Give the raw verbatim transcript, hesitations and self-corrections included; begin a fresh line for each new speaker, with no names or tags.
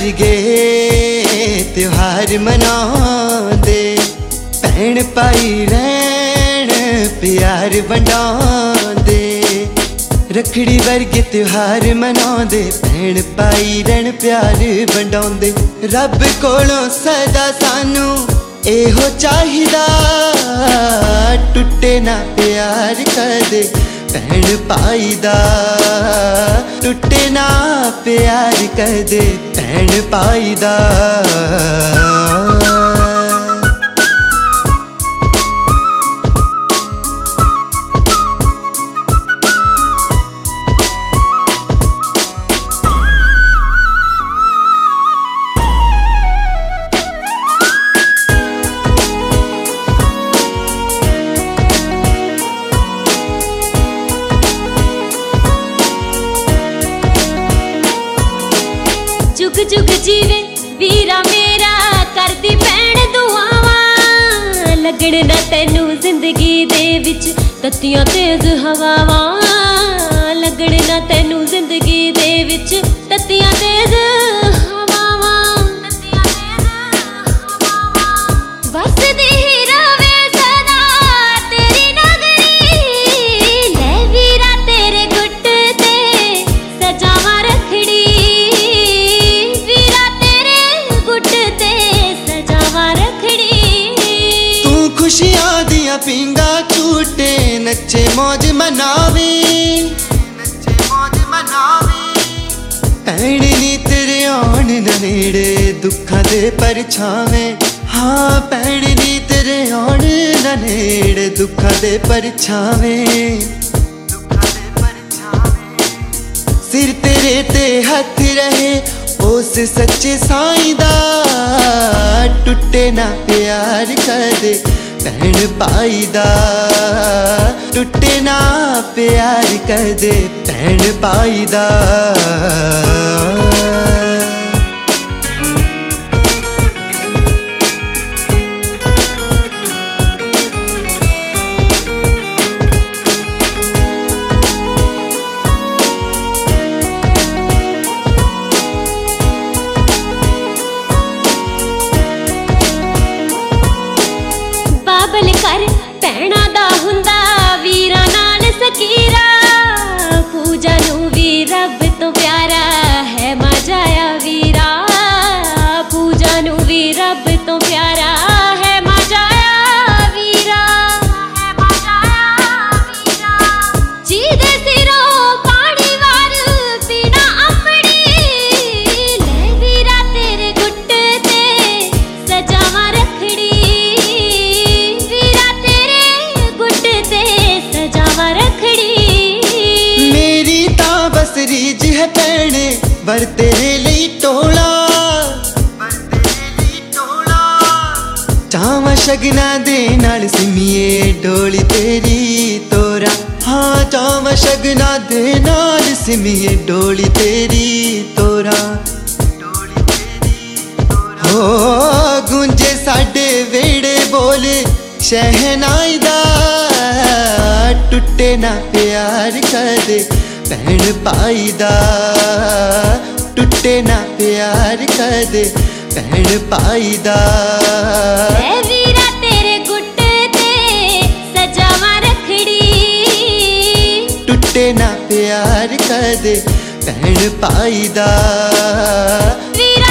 वर्गे त्योहार मनाउंदे, भैन भाई रहन प्यार वंडाउंदे। रखड़ी वर्गे त्योहार मनाउंदे, भैन भाई रहन प्यार वंडाउंदे। रब कोलों सदा सानू एहो चाहिदा, टुटे ना प्यार कदे भैन भाई दा, टुटे ना प्यार कदे भैन भाई दा।
जुग जुग जीवे वीरा मेरा, करदी भैन दुआवां। लगण ना तैनू जिंदगी दे विच तत्तियां तेज हवावां, लगण ना तैनू जिंदगी दे विच तत्तियां तेज हवावां। वसदी ही रवे सदा तेरी नगरी, ले वीरा तेरे गुट ते सजावां रखड़ी।
खुशियां दिया पींगा झूटे, नच्चे मौज मनावे, भैन नी तेरे आन न नेड़े दुखां दे परछावे। हाँ भैन नी तेरे आन न नेड़े दुखां दे परछावे। सिर तेरे ते हथ रहे उस सच्चे साईं दा, टुटे ना प्यार कदे भैन भाई दा, टुटे ना प्यार कदे भैन भाई दा।
बाबल कर भैणा दा हुंदा वीरां नाल सकीरा, पूजा नू भी रब तो प्यारा है माजाया वीरा। पूजा नू भी रब तो प्यारा है माजाया वीरा। जी दे सिरों पानी वार पीना अपनी, ले वीरा तेरे गुट ते सजावां रखड़ी।
मेरी ता बस रीज है भैने वर तेरे लिए टोला, चावां शगना दे नाल सिमिये डोली तेरी तोरा। हाँ चावां शगना दे नाल सिमिये डोली तेरी तोरा। हो गुंजे साडे वेड़े बोले शहनाई दा, टुटे ना प्यार कदे भैन भाई दा, टुटे ना प्यार कदे भैन भाई दा।
ए वीरा तेरे गुट ते सजावां रखड़ी,
टुटे ना प्यार कदे भैन भाई दा।
वीरा